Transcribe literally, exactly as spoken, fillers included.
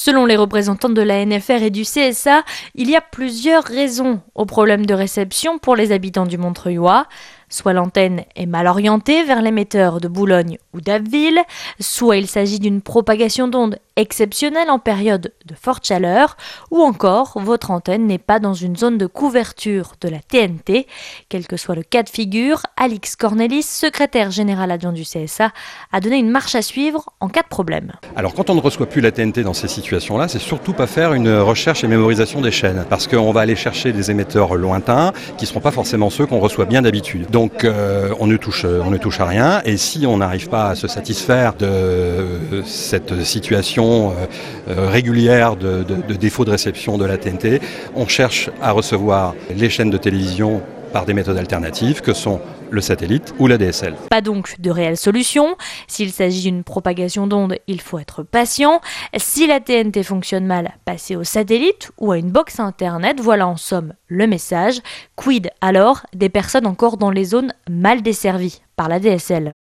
Selon les représentants de la N F R et du C S A, il y a plusieurs raisons au problème de réception pour les habitants du Montreuilois. Soit l'antenne est mal orientée vers l'émetteur de Boulogne ou d'Abbeville, soit il s'agit d'une propagation d'ondes exceptionnelle en période de forte chaleur, ou encore votre antenne n'est pas dans une zone de couverture de la T N T. Quel que soit le cas de figure, Alix Cornelis, secrétaire général adjoint du C S A, a donné une marche à suivre en cas de problème. Alors quand on ne reçoit plus la T N T dans ces situations-là, c'est surtout pas faire une recherche et mémorisation des chaînes, parce qu'on va aller chercher des émetteurs lointains qui ne seront pas forcément ceux qu'on reçoit bien d'habitude. Donc euh, on ne touche, on ne touche à rien, et si on n'arrive pas à se satisfaire de euh, cette situation euh, régulière de, de, de défaut de réception de la T N T, on cherche à recevoir les chaînes de télévision par des méthodes alternatives que sont le satellite ou la D S L. Pas donc de réelle solution. S'il s'agit d'une propagation d'ondes, il faut être patient. Si la T N T fonctionne mal, passez au satellite ou à une box internet. Voilà en somme le message. Quid alors des personnes encore dans les zones mal desservies par la D S L ?